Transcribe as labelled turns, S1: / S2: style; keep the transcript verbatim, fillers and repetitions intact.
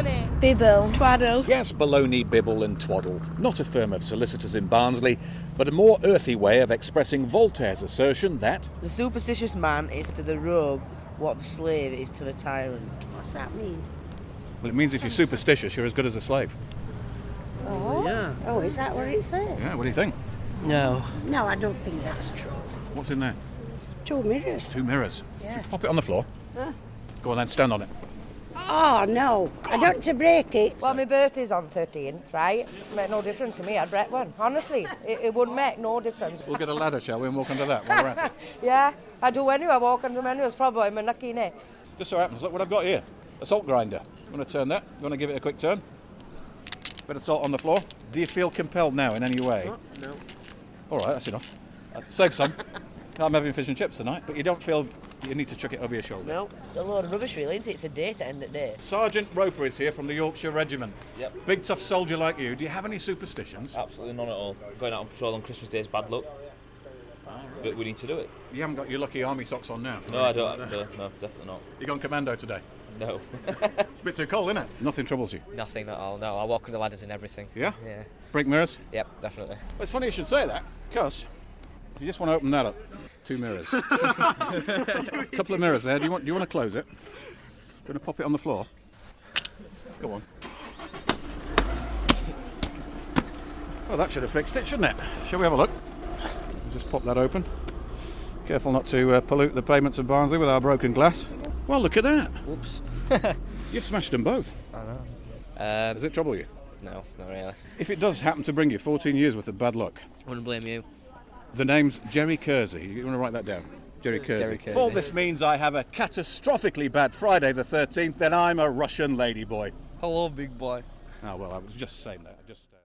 S1: Baloney.
S2: Bibble.
S1: Twaddle.
S3: Yes, baloney, bibble and twaddle. Not a firm of solicitors in Barnsley, but a more earthy way of expressing Voltaire's assertion that
S4: the superstitious man is to the rogue what the slave is to the tyrant.
S2: What's that mean?
S3: well, it means if you're superstitious, you're as good as a slave.
S2: Oh,
S4: yeah.
S2: Oh, is that what it says?
S3: Yeah, what do you think?
S4: No.
S2: No, I don't think that's true.
S3: What's in there?
S2: Two mirrors.
S3: Two mirrors.
S2: Yeah.
S3: Pop it on the floor.
S2: Huh?
S3: Go on then, stand on it.
S2: Oh, no. I don't want to break it.
S5: Well, my birthday's on thirteenth, right? It make no difference to me, I'd break one. Honestly, it, it wouldn't make no difference.
S3: We'll get a ladder, shall we, and walk under that while we're at it.
S5: Yeah, I do anyway, walk under them anyway, it's probably my lucky neck.
S3: Just so happens, look what I've got here. A salt grinder. You want to turn that? You want to give it a quick turn? Bit of salt on the floor. Do you feel compelled now in any way?
S4: No.
S3: All right, that's enough. Save some. I'm having fish and chips tonight, but you don't feel you need to chuck it over your shoulder.
S4: No. It's a load of rubbish, really, isn't it? It's a day to end the day.
S3: Sergeant Roper is here from the Yorkshire Regiment.
S6: Yep.
S3: Big tough soldier like you. Do you have any superstitions?
S6: Absolutely none at all. Going out on patrol on Christmas Day is bad luck. But we need to do it.
S3: You haven't got your lucky army socks on now?
S6: No, I don't. No, no, definitely not.
S3: You gone commando today?
S6: No.
S3: It's a bit too cold, isn't it? Nothing troubles you?
S7: Nothing at all, no. I walk on the ladders and everything.
S3: Yeah?
S7: Yeah.
S3: Break mirrors?
S7: Yep, definitely.
S3: Well, it's funny you should say that, because if you just want to open that up, two mirrors. A couple of mirrors there. Do you want, do you want to close it? Do you want to pop it on the floor? Go on. Well, that should have fixed it, shouldn't it? Shall we have a look? Just pop that open. Careful not to uh, pollute the pavements of Barnsley with our broken glass. Well, look at that.
S7: Whoops.
S3: You've smashed them both.
S7: I know. Um,
S3: Does it trouble you?
S7: no, not really.
S3: If it does happen to bring you fourteen years worth of bad luck,
S7: Wouldn't blame you.
S3: the name's Jerry Kersey. You want to write that down? Jerry Kersey.
S7: Jerry Kersey.
S3: If all this means I have a catastrophically bad Friday the thirteenth, then I'm a Russian ladyboy.
S8: Hello, big boy.
S3: Oh, well, I was just saying that. I just. Uh...